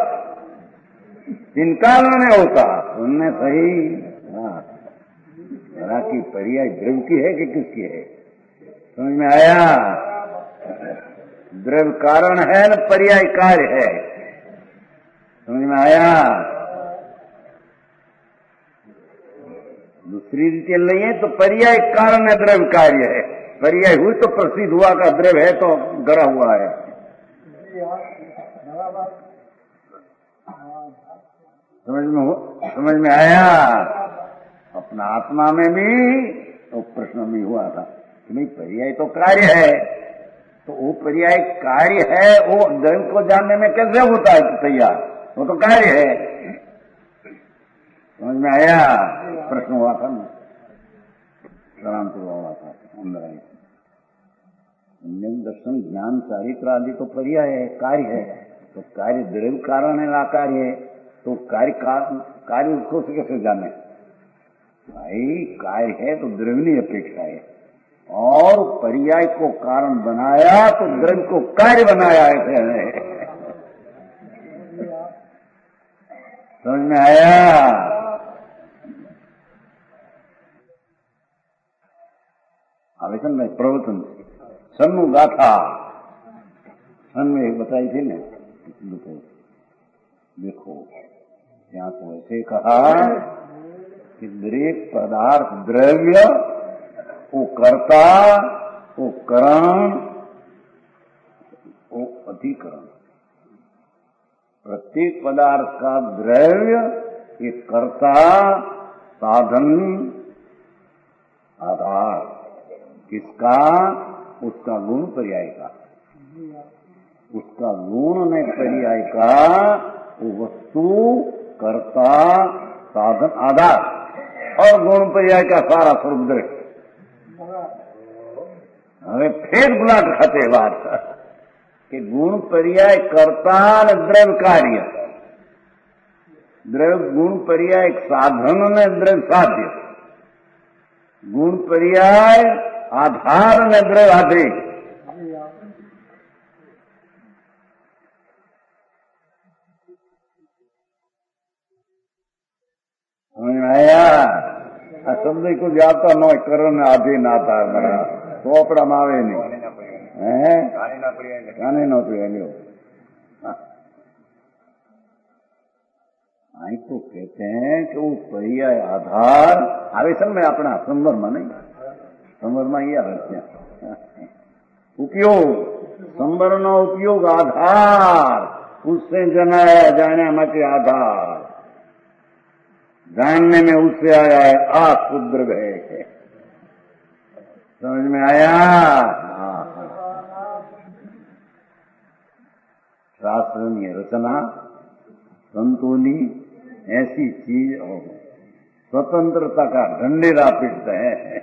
इनकार नहीं होता सुनने सही हाँ घड़ा की पर्याय द्रव्य की है कि किसकी है समझ में आया द्रव्य कारण है न पर्याय कार्य है समझ में आया दूसरी रीति नहीं है तो पर्याय कारण है द्रव्य कार्य है पर्याय हुई तो प्रसिद्ध हुआ का द्रव्य है तो गड़ा हुआ है समझ में हो समझ में आया अपना आत्मा में भी तो प्रश्न भी हुआ था कि नहीं पर्याय तो कार्य है तो वो पर्याय कार्य है वो द्रव्य को जानने में कैसे होता है तैयार वो तो कार्य है समझ में आया प्रश्न हुआ था ना शरांत हुआ था अंदर आई दर्शन ज्ञान चारित्र आदि तो पर्याय है कार्य है तो कार्य द्रव्य कारण है ना कार्य है तो कार्य कार्य उसको से कैसे जाने भाई कार्य है तो द्रव्य अपेक्षा है और पर्याय को कारण बनाया तो द्रव्य को कार्य बनाया ऐसे है समझ में आया आवेदन में प्रवचन सन्नु गाथा सन में एक बताई थी ना देखो यहाँ तो ऐसे कहा कि दरेक पदार्थ द्रव्य वो कर्ता वो करण वो अधिकरण प्रत्येक पदार्थ का द्रव्य एक कर्ता साधन आधार किसका उसका गुण पर्याय का उसका गुण ने पर्याय का वो वस्तु कर्ता साधन आधार और गुण पर्याय का सारा स्वरूप द्रव्य हमें फिर बुलाट खाते बात कि गुण पर्याय कर्ता ने द्रव्य कार्य द्रव्य गुण पर्याय साधन ने द्रव्य साध्य गुण पर्याय आधार ने द्रव्य आधेय आया आ शब्द को जाता न करण आधीन आधार बना तो अपना मावे नहीं है काने न पड़े आई तो कहते हैं कि वो पर्याय आधार आवेशन में अपना संवर में नहीं संवर में ही आवे उपयोग, संवरण उपयोग आधार, उससे जनाया जाने मत आधार, जानने में उससे आया है आ शुद्र है। समझ में आया? शास्त्रीय रचना संतों ऐसी चीज हो, स्वतंत्रता का ढंढेरा पिटता है।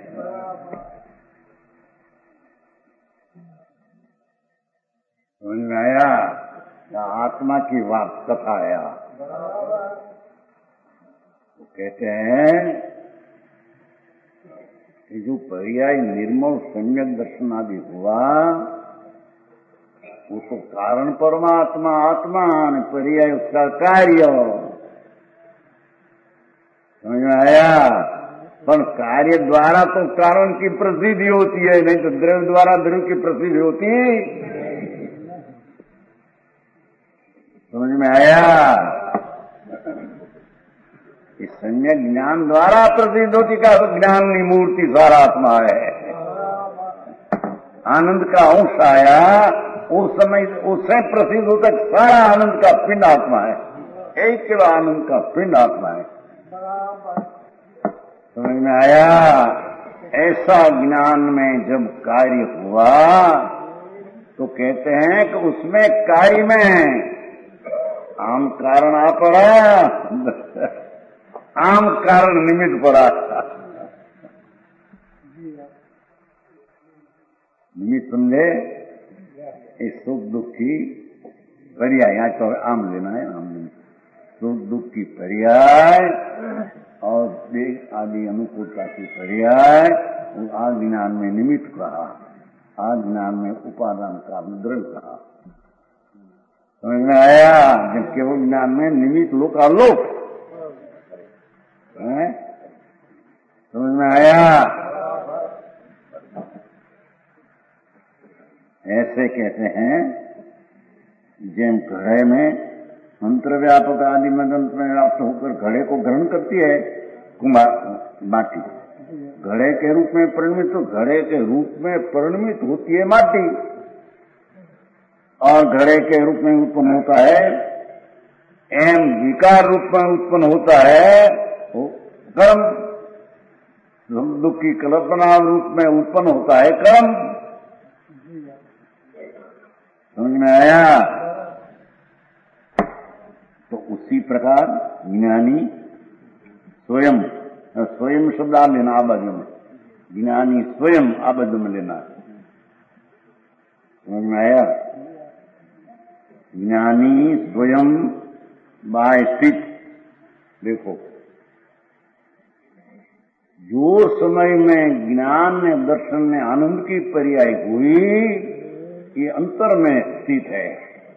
समझ में आया? आत्मा की बात कथा आया तो कहते हैं कि जो पर्याय निर्मल सम्यक दर्शन आदि हुआ वो तो कारण परमात्मा आत्मा ने पर्याय उसका कार्य। समझ में आया? पर कार्य द्वारा तो कारण की प्रसिद्धि होती है, नहीं तो द्रव्य द्वारा द्रव्य की प्रसिद्धि होती। समझ में आया? इस सम्यक ज्ञान द्वारा प्रसिद्ध होती का तो ज्ञान की मूर्ति सारा आत्मा है। आनंद का अंश आया उस समय उससे प्रसिद्ध होता सारा आनंद का पिंड आत्मा है, एक केवल आनंद का पिंड आत्मा है। समझ में आया? ऐसा ज्ञान में जब कार्य हुआ तो कहते हैं कि उसमें कार्य में आम कारण आ पड़ा, आम कारण निमित्त पड़ा। निमित्त समझे? इस सुख दुख की पर्याय, यहाँ तो आम लेना है, आम लेना, सुख दुख की पर्याय और देश आदि अनुकूलता की पर्याय आज ज्ञान में निमित्त कहा, आज ज्ञान में उपादान का द्रव्य कहा। समझ में आया? जब केवल ज्ञान में निमित्त लोकालोक है। समझ में आया? ऐसे कहते हैं जेम घड़े में मंत्र व्यापक आदि मदंत में व्याप्त होकर घड़े को ग्रहण करती है कुमार माटी, घड़े के रूप में परिणमित, तो घड़े के रूप में परिणमित होती है माटी और घड़े के रूप में उत्पन्न होता है एम विकार रूप में उत्पन्न होता है कर्म, दुख की कल्पना रूप में उत्पन्न होता है कर्म। समझ में आया? तो उसी प्रकार ज्ञानी स्वयं, स्वयं शब्द आ लेना आबद में, ज्ञानी स्वयं आबद में लेना। समझ में आया? ज्ञानी स्वयं बाय स्थित। देखो जो समय में ज्ञान में दर्शन में आनंद की पर्याय हुई ये अंतर में स्थित है,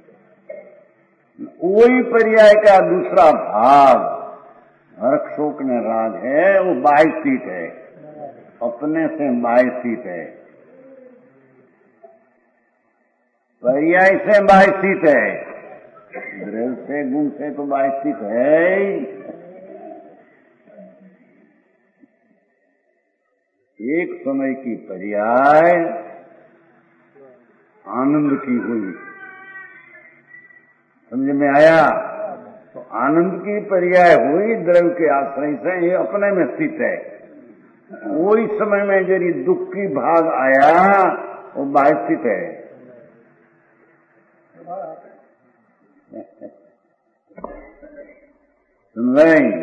वही पर्याय का दूसरा भाग हर्ष शोक ने राग है, वो बाह्य स्थित है, अपने से बाह्य स्थित है, पर्याय से बाह्य स्थित है, द्रव्य से गुण से तो बाह्य स्थित है। एक समय की पर्याय आनंद की हुई। समझ में आया? तो आनंद की पर्याय हुई द्रव्य के आश्रय से, ये अपने में स्थित है। वही समय में यदि दुख की भाग आया वो बाह्य स्थित है। सुन रहे?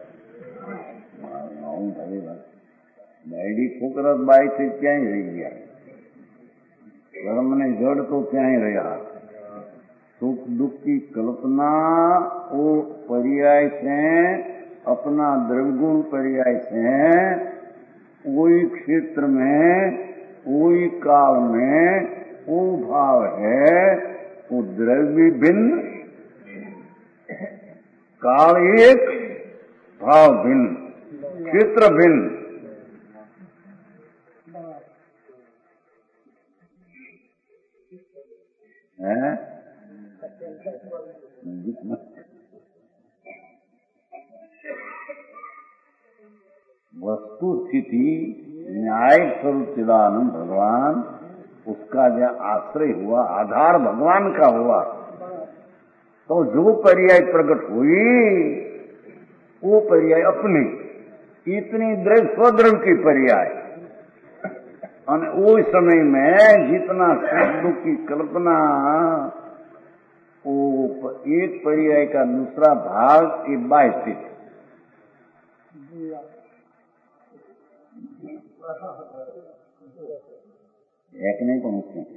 डायडी ठोकर बाई से क्या ही रह गया, कर्म ने जड़ तो क्या ही रहा। सुख दुख की कल्पना वो पर्याय से, अपना द्रव्यगुण पर्याय से, वही क्षेत्र में वही काल में वो भाव है, वो द्रव्य भिन्न, काल एक, भाव भिन्न, क्षेत्र भिन्न। है वस्तु स्थिति न्यायिक स्वरूप चिदानंद भगवान उसका जब आश्रय हुआ, आधार भगवान का हुआ, तो जो पर्याय प्रकट हुई वो पर्याय अपनी इतनी द्रव्य स्वद्रव्य की पर्याय, और उस समय में जितना शब्दों की कल्पना, वो एक पर्याय का दूसरा भाग ये बाईस एक नहीं पहुंचते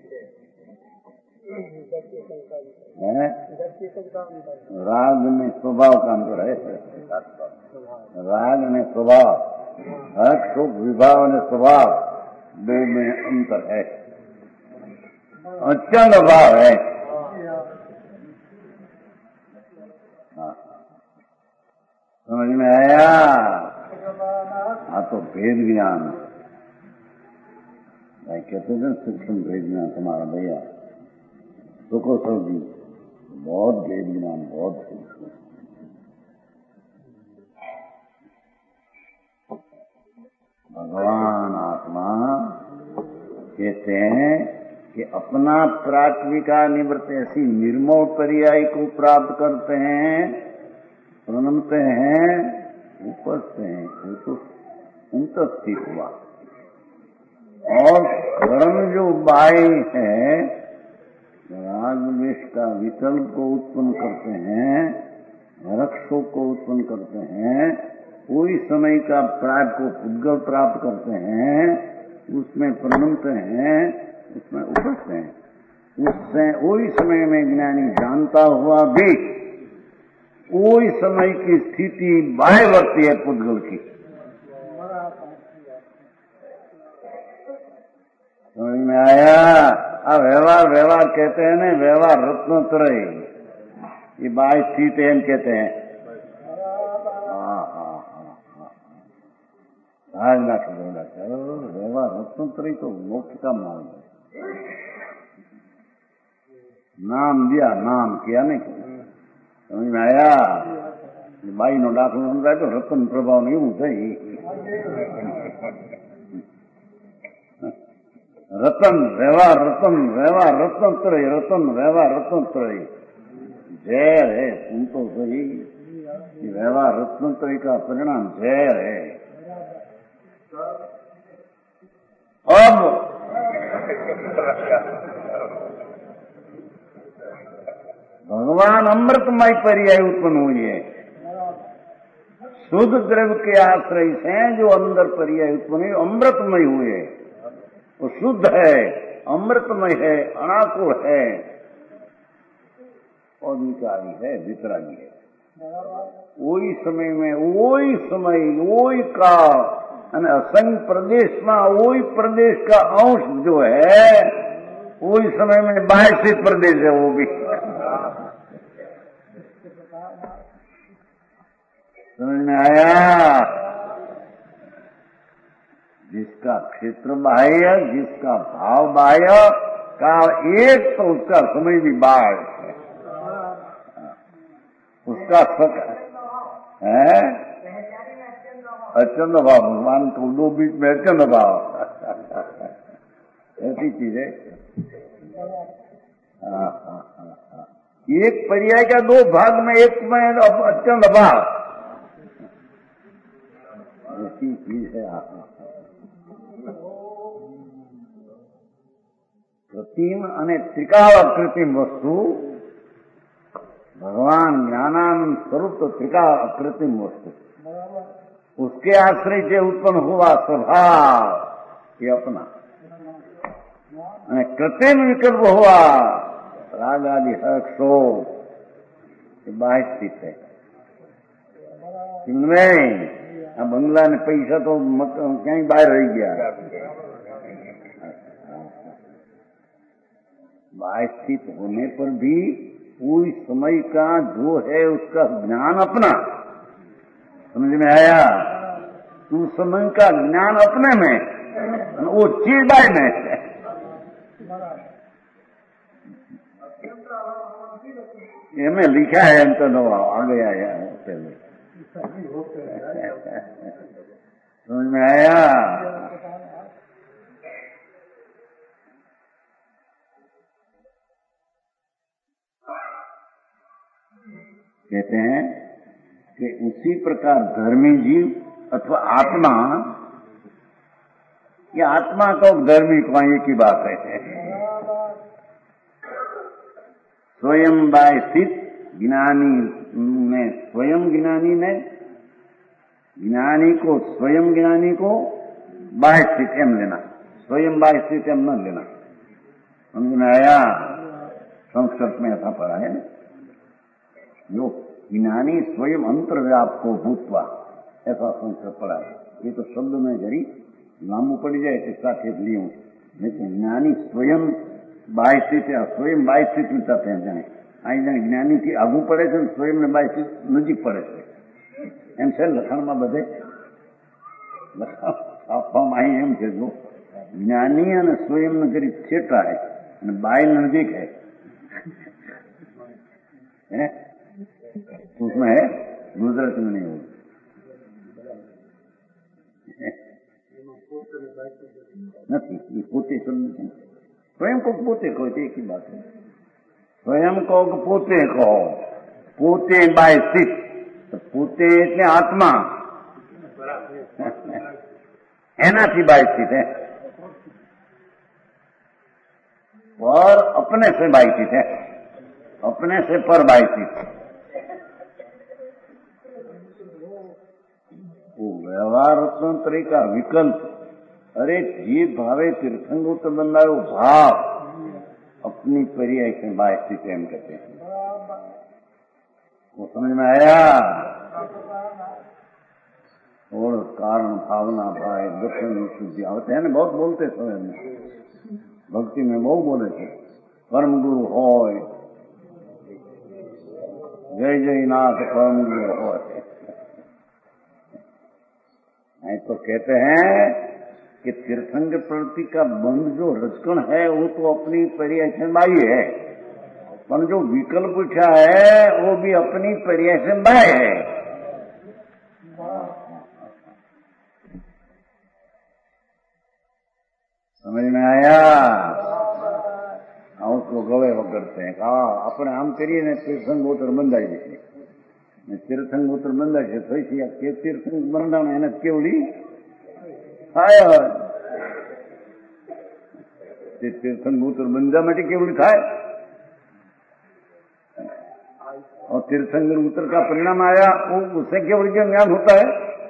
है। राग में स्वभाव का अंतर है, राग में स्वभाव, हर्ष सुख विभाव ने स्वभाव, दो में अंतर है, अचंग भाव है। समझ में आया? हाँ, तो भेद ज्ञान कहते थे, सूक्ष्म भेद ज्ञान तुम्हारा भैया सुखो सो जी, बहुत भेद ज्ञान, बहुत सूक्ष्म। भगवान आत्मा कहते हैं कि अपना प्राथमिका निवृत्त ऐसी निर्मोह पर्याय को प्राप्त करते हैं, प्रणमते हैं, ऊपर से हैं, वो तो उनका स्थित हुआ। और कर्म जो बाह्य है, राग द्वेष का विकल्प को उत्पन्न करते हैं, रक्षों को उत्पन्न करते हैं, कोई समय का प्राग को पुद्गल प्राप्त करते हैं, उसमें प्रणमते हैं, उसमें उपस्थित हैं। उससे वही समय में ज्ञानी जानता हुआ भी वही समय की स्थिति बाह्यवर्ती है पुद्गल की। समझ में आया? अब व्यवहार व्यवहार कहते हैं ना, व्यवहार रत्नत्रय, ये बाह्य स्थिति है कहते हैं। हाँ हाँ हाँ हाँ ना चलो, व्यवहार रत्नत्रय तो मोक्ष का मार्ग है। नाम दिया, नाम किया नहीं, समझ में आया? बाई नो दाखलो समझाय तो रतन प्रभाव नहीं होता ही। रतन व्यवहार, रतन व्यवहार, रत्न त्रय, रतन व्यवहार, रत्न त्रय, जहर है। तुम तो सही, व्यवहार रत्न त्रय का परिणाम जहर है। अब भगवान अमृतमय पर्याय उत्पन्न हुई है, शुद्ध द्रव्य के आश्रय से जो अंदर पर्याय उत्पन्न हुई, अमृतमय हुए, वो शुद्ध है, अमृतमय है, अनाकुल है, अधिकारी है, वितरागी है। वही समय में वही समय वही का असंग प्रदेश में वही प्रदेश का अंश जो है, वही समय में बाह्य स्थित प्रदेश है वो भी। समझ में आया? जिसका क्षेत्र बाह्य, जिसका भाव बाह्य का एक, तो उसका समय भी बाह्य है, उसका सक है अचंद भाव। भगवान को दो बीच में अचंद भाव ऐसी चीज है। हाँ हाँ हाँ, एक पर्याय का दो भाग में एक में अचंद भाव, ऐसी चीज है। कृत्रिम અને त्रिकाल कृत्रिम वस्तु, भगवान ज्ञानानंद स्वरूप तो त्रिकाल अकृत्रिम वस्तु, उसके आश्रय से उत्पन्न हुआ स्वभाव ये अपना, कृत्रिम विकल्प हुआ राग आदि हर्ष शोक, बाह्य स्थित है। इनमें बंगला ने पैसा तो कहीं बाहर रह गया, बाह्य स्थित होने पर भी पूरी समय का जो है उसका ज्ञान अपना। समझ में आया? तू समय का ज्ञान अपने में, वो चीज बाह्य में है। ये में लिखा है अंत नवा आगे आया पहले। समझ में आया? कहते हैं कि उसी प्रकार धर्मी जीव अथवा आत्मा, ये आत्मा को धर्मी को एक ही बात है। स्वयं बाय स्थित ज्ञानी में स्वयं ज्ञानी ने, ज्ञानी को स्वयं ज्ञानी को बाह्य स्थित एम लेना, स्वयं बाह्य स्थित एम न लेना। समझ में आया? संस्कृत में ऐसा पढ़ा है ना, जो ज्ञानी स्वयं अंतर्व्याप्तो भूतवा, ऐसा संस्कृत पढ़ा है। ये तो शब्द में जरी लांबू पड़ जाए इसका खेत लियो, लेकिन ज्ञानी स्वयं बाह्य स्थित या स्वयं बाह्य स्थित में जाते हैं जाने आई जाने ज्ञानी થી આગું પડે છે, સ્વયં ને બાહ્ય સ્થિત નજીક પડે છે, એમ છે લખાણમાં બધે આપવામાં અહીં એમ છે, જો જ્ઞાની અને સ્વયં જરી છેટા है અને બાહ્ય નજીક है, है? उसमें है गुजरात में नहीं होगा। नहीं, ये पोते शब्द स्वयं को पोते कहो, एक ही बात है। स्वयं को पोते कहो, पोते बाय स्थित, तो पोते એટલે आत्मा એનાથી બાય સ્થિત है, और अपने से बाय स्थित है, अपने से पर बाय स्थित। वो व्यवहार रत्न तरीका विकल्प, अरे जी भावे तीर्थंगो तो बंदायो भाव अपनी पर्याय से बाय स्थित एम कहते हैं। वो समझ में आया? और कारण भावना भाई दर्शन शुद्धि होते हैं ना, बहुत बोलते समय में, भक्ति में बहुत बोले थे, परम गुरु होय, जय जय नाथ परम गुरु होय। तो कहते हैं कि तीर्थंग प्रवृत्ति का बंध जो रचकण है वो तो अपनी पर्याय से बाह्य है, पर जो विकल्प उठा है वो भी अपनी पर्याय से बाह्य है। समझ में आया? उसको गवे वो करते हैं, हाँ अपने आम करिए ने तीर्थंगोत्र बंधाई देते, तीर्थंगोत्र बंधा છે થઈ છે કે તીર્થંગ બંધાણ એને કેવડી થાય, તે તીर्थंगोत्र બંધા માટે કેવડી થાય, और तीर्थंगोत्र का परिणाम आया वो उससे केवल ज्ञान होता है,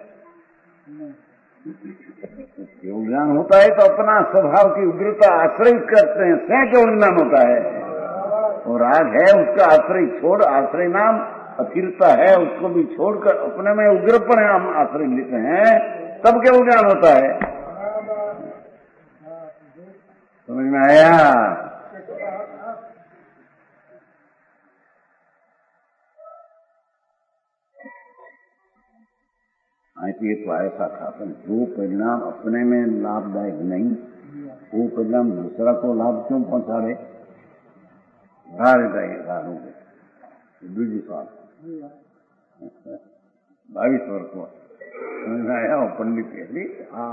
केवल ज्ञान होता है तो अपना स्वभाव की उग्रता आश्रय करते हैं, से केवल ज्ञान होता है। और राग है उसका आश्रय छोड़, आश्रय नाम अखिरता है उसको भी छोड़कर अपने में उग्रपन हम आश्रय लेते हैं, तब केवल ज्ञान होता है। समझ में आया? ये तो ऐसा था, जो परिणाम अपने में लाभदायक नहीं वो परिणाम दूसरा को लाभ क्यों पहुंचा रहे? दूसरी साल बाईस वर्ष हुआ, समझ में आया? पंडित कहली हाँ,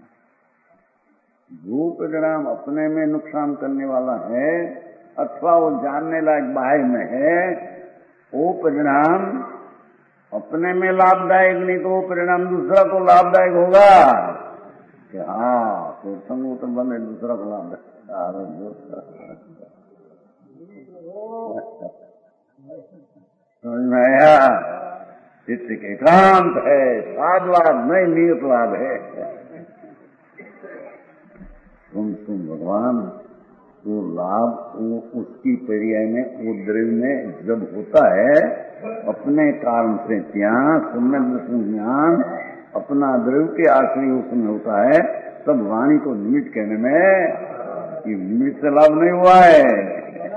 जो परिणाम अपने में नुकसान करने वाला है अथवा वो जानने लायक बाहर में है, वो परिणाम अपने में लाभदायक नहीं तो वो परिणाम दूसरा को लाभदायक होगा कि हाँ तो संग तो बने दूसरा को लाभदायक। समझ में आया? चित्त के एकांत है, साध लाभ नहीं नियत लाभ है। सुन सुन भगवान, तो लाभ वो उसकी पर्याय में वो द्रव्य में जब होता है अपने कारण से, त्याग सम्यक दर्शन ज्ञान अपना द्रव्य के आश्रय उसमें होता है, तब वाणी को निमित्त कहने में कि निमित्त से लाभ नहीं हुआ है।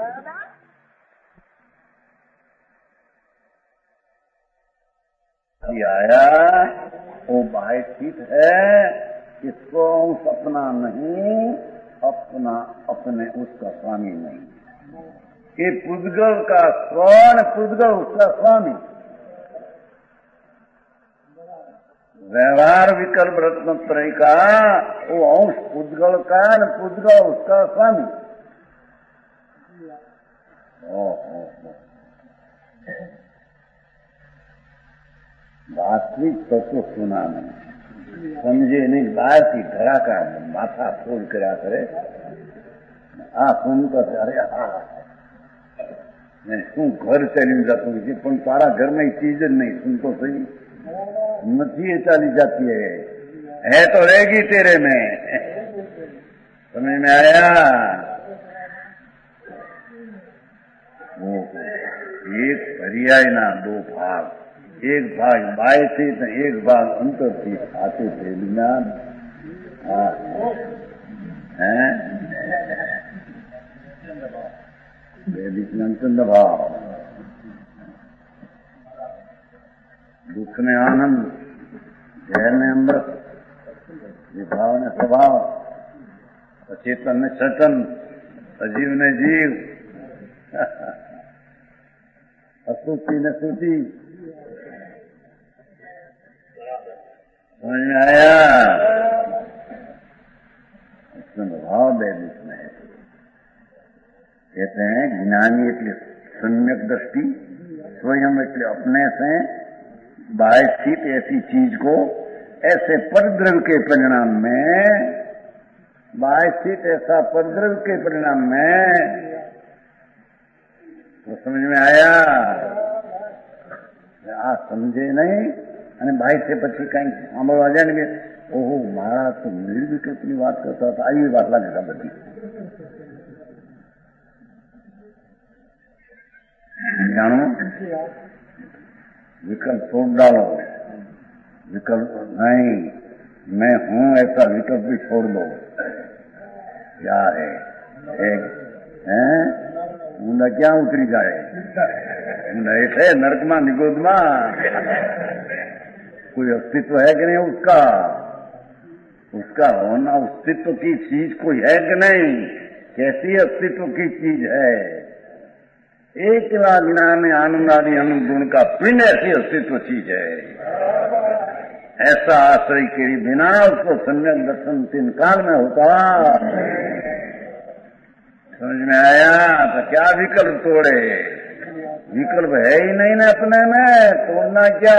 आया वो बाह्य स्थित है, इसको अपना नहीं, अपना अपने उसका स्वामी नहीं, कि पुद्गल का स्वर्ण पुद्गल उसका स्वामी। व्यवहार विकल्प रत्नत्रय का वो अंश पुद्गल का न पुद्गल उसका स्वामी। ओ, ओ, ओ। वास्तविक तत्व तो सुना नहीं, समझे नहीं, बाहर की धरा का माथा फोड़ કર્યા કરે. આ સુનતો અરે હા मैं શું ઘર ચાલી જતું છે, પણ તારા ઘરમાં એ ચીજ જ નહીં, સુનતો સही નથી, ये चाली जाती है, है तो रहेगी तेरे में. समझ में आया? वो एक पर्याय ना दो भाग, एक भाग बाह्य से तो एक भाग अंतर से आते थे विज्ञान है अंतन भाव. दुख में आनंद, जहर में अमृत, विभाव ने स्वभाव, अचेतन में चेतन, अजीव ने जीव, असूची ने सूची. समझ में आया? इसमें भाव वैदिक में है. कहते हैं ज्ञानी એટલે सम्यक दृष्टि, स्वयं એટલે अपने से बाह्य स्थित ऐसी चीज को ऐसे परद्रव्य के परिणाम में, बाह्य स्थित ऐसा परद्रव्य के परिणाम में. तो समझ में आया? आ समझे नहीं અને બાહ્ય से પછી કઈ સાંભળવા જાય ને, ઓહો મારા તો નિર્વિકલ્પની વાત કરતા હતા, આવી વાત લાગે છે બધી. જાણો, विकल्प छोड़ डालो, विकल्प नहीं, मैं हूं ऐसा विकल्प भी छोड़ दो. क्या है, हैं ऊंडा क्या उतरी जाए, ऊंडा ऐसे नरक में निगोद में कोई अस्तित्व है कि नहीं उसका, उसका होना, अस्तित्व की चीज कोई है कि नहीं, कैसी अस्तित्व की चीज है. एक ज्ञान आनंद आदि अनुगुण का पिंड ऐसी अस्तित्व चीज है. ऐसा आश्रय के बिना उसको सम्यक दर्शन तीन काल में होता. समझ में आया? तो क्या विकल्प तोड़े, विकल्प है ही नहीं ना अपने में, तोड़ना क्या.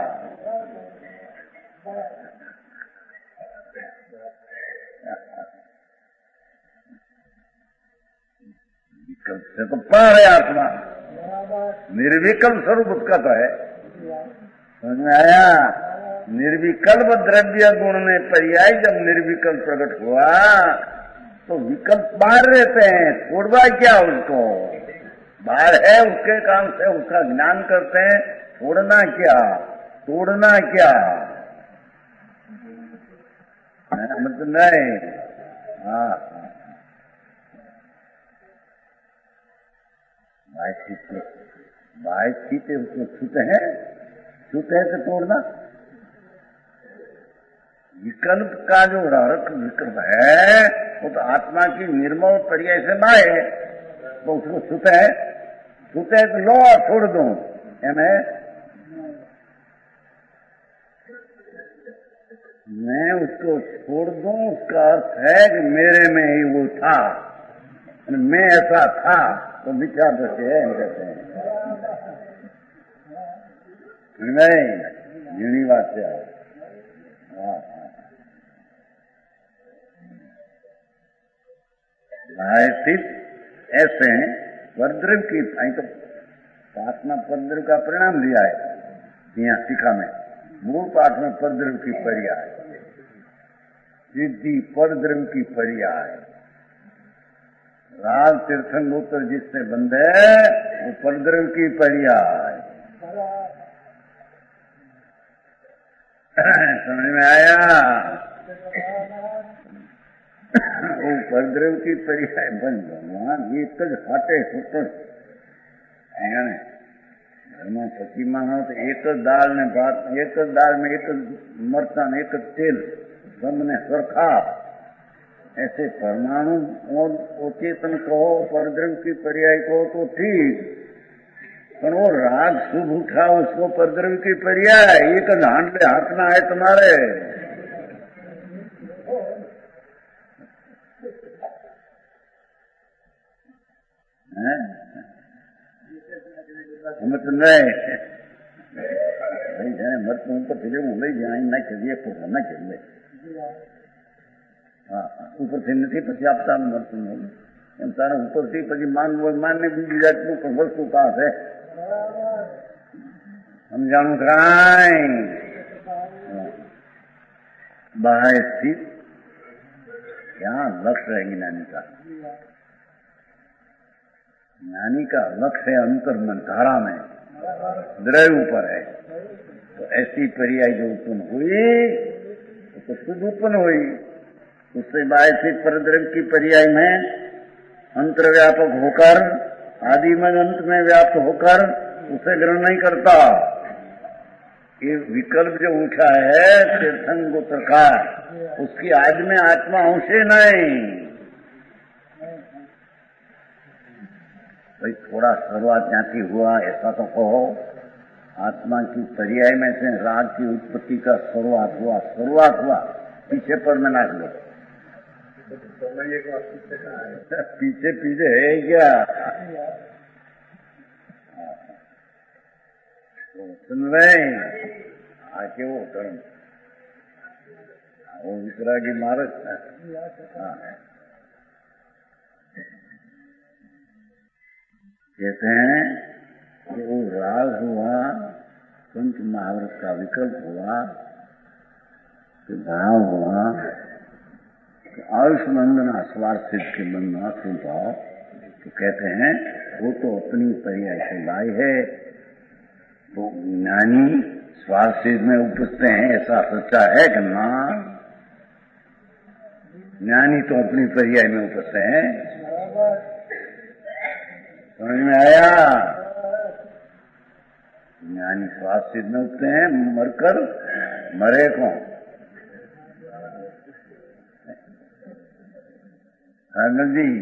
विकल्प से तो पार है आत्मा, निर्विकल्प स्वरूप उसका तो है. समझ में आया? निर्विकल्प द्रव्य गुण में पर्याय जब निर्विकल्प प्रकट हुआ तो विकल्प बाहर रहते हैं, छोड़वा क्या उसको, बाहर है उसके काम से उसका ज्ञान करते हैं, छोड़ना क्या, तोड़ना क्या. मतलब नहीं. हाँ, बाह्य स्थित है उसको छूट है, छूट है तो तोड़ना. विकल्प का जो रक विकल्प है वो तो आत्मा की निर्मल पर्याय से बाह्य, तो उसको छूट है, छूट है तो लो छोड़ दो. मैं उसको छोड़ दूं, उसका अर्थ है कि मेरे में ही वो था, मैं ऐसा था, तो विचार दृष्टि है कहते हैं. नहीं जीणी बात है. स्थित ऐसे परद्रव्य की, तो पाठ में परद्रव्य का परिणाम दिया है यहाँ शिखा में. मूल पाठ में परद्रव्य की पर्याय, सिद्धि परद्रव्य की पर्याय. राग तीर्थंगोत्तर जिससे बंधे वो परद्रव्य की पर्याय. समझ में आया? वो परद्रव्य की पर्याय बन भगवान एक ज हाटे सुतर घરમાં સચીમાં હોય તો એક જ દાળ ને ભાત, એક જ દાળ में एक જ मरचा ने एक ज तेल, सबने सरखा. ऐसे परमाणु और चेतन कहो, परद्रव्य की पर्याय कहो तो ठीक, पर वो राग शुभ उठा उसको परद्रव्य की पर्याय. एक ज हांडले हाथ ना है तुम्हारे. समझ नहीं થઈ જાય મરતું ઉપર જવું લઈ જાય ના કરીએ પૂરો ના કરીએ હા ઉપરથી નથી પછી આપતા મરતું નહીં એમ તારા ઉપરથી પછી માનવું માનને બીજી જાતનું પણ વસ્તુ કા છે સમજાણું કરાય बाहर स्थित यहाँ लक्ष्य है ज्ञानी का ज्ञानी का लक्ष्य है अंतर मन धारा में द्रव्य ऊपर है तो ऐसी पर्याय जो उत्पन्न हुई तो शुद्ध उत्पन्न हुई उससे बाहर स्थित परद्रव्य की पर्याय में अंतर व्यापक होकर आदि में अंत में व्याप्त होकर उसे ग्रहण नहीं करता ये विकल्प जो उठा है तीर्थंगोत्र का उसकी आज में आत्मा अंशे नहीं भाई थोड़ा शुरुआत ज्ञाति हुआ ऐसा तो कहो आत्मा की पर्याय में से राग की उत्पत्ति का शुरुआत हुआ शुरुआत हुआ पीछे पर में ना लो पीछे पीछे है क्या सुन रहे आके वो धर्म वो वितरागी मार्ग हाँ कहते हैं कि वो राग हुआ पंच महाव्रत का विकल्प हुआ कि भाव हुआ कि आयुष बंधना स्वार्थित के बंधना स्वभाव तो कहते हैं वो तो अपनी पर्याय से लाई है तो ज्ञानी स्वार्थित में उपजते हैं ऐसा सच्चा है कि ना ज्ञानी तो अपनी पर्याय में उपजते हैं समझ में आया ज्ञानी स्वार्थित में उठते हैं मरकर मरे कौन आनंद जी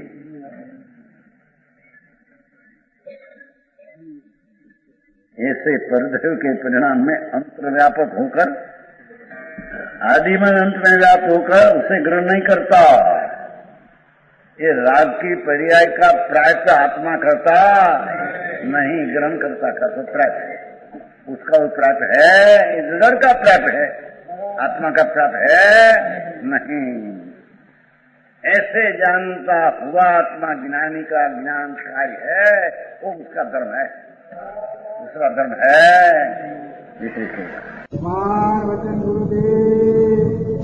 ऐसे परदेव के परिणाम में अंतर व्यापक होकर आदि में अंत में व्याप्त होकर उसे ग्रहण नहीं करता ये राग की पर्याय का प्रायश्चित आत्मा करता नहीं ग्रहण करता का तो प्राप्त उसका वो प्राप्त है इधर का प्राप्त है आत्मा का प्राप्त है नहीं ऐसे जानता हुआ आत्मा ज्ञानी का ज्ञान कार्य है वो उसका धर्म है दूसरा धर्म है वचन गुरुदेव